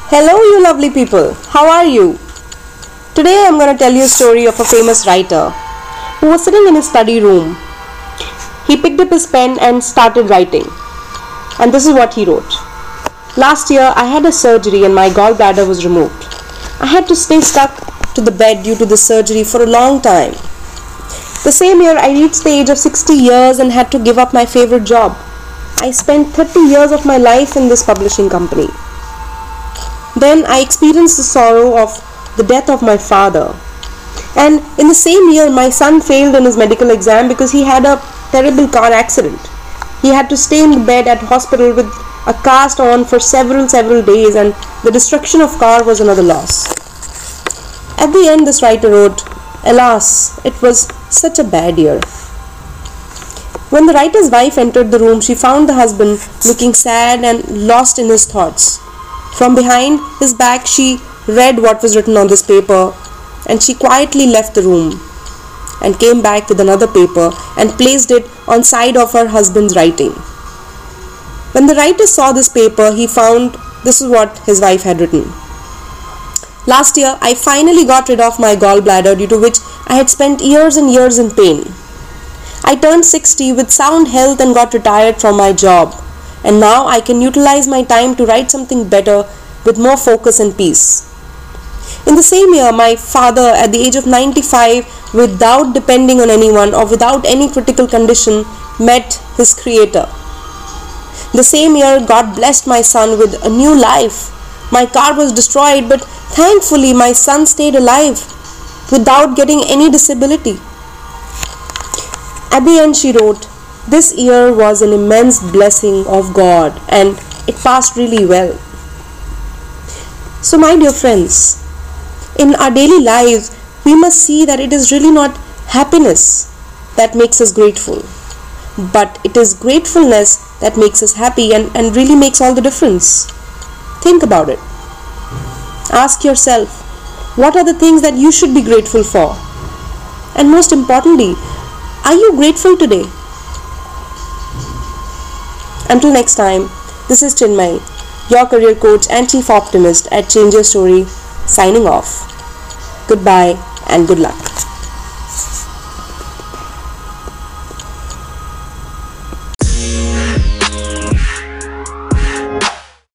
Hello, you lovely people. How are you? Today I'm going to tell you a story of a famous writer who was sitting in his study room. He picked up his pen and started writing. And this is what he wrote. Last year I had a surgery and my gallbladder was removed. I had to stay stuck to the bed due to the surgery for a long time. The same year I reached the age of 60 years and had to give up my favorite job. I spent 30 years of my life in this publishing company. Then I experienced the sorrow of the death of my father. And in the same year, my son failed in his medical exam because he had a terrible car accident. He had to stay in the bed at hospital with a cast on for several days, and the destruction of car was another loss. At the end, this writer wrote, "Alas, it was such a bad year." When the writer's wife entered the room, she found the husband looking sad and lost in his thoughts. From behind his back, she read what was written on this paper, and she quietly left the room and came back with another paper and placed it on side of her husband's writing. When the writer saw this paper, he found this is what his wife had written. "Last year, I finally got rid of my gallbladder, due to which I had spent years and years in pain. I turned 60 with sound health and got retired from my job. And now I can utilize my time to write something better with more focus and peace." In the same year, my father, at the age of 95, without depending on anyone or without any critical condition, met his Creator. The same year, God blessed my son with a new life. My car was destroyed, but thankfully my son stayed alive without getting any disability. At the end, she wrote, "This year was an immense blessing of God and it passed really well." So my dear friends, in our daily lives, we must see that it is really not happiness that makes us grateful, but it is gratefulness that makes us happy and really makes all the difference. Think about it. Ask yourself, what are the things that you should be grateful for? And most importantly, are you grateful today? Until next time, this is Chinmay, your career coach and chief optimist at Change Your Story, signing off. Goodbye and good luck.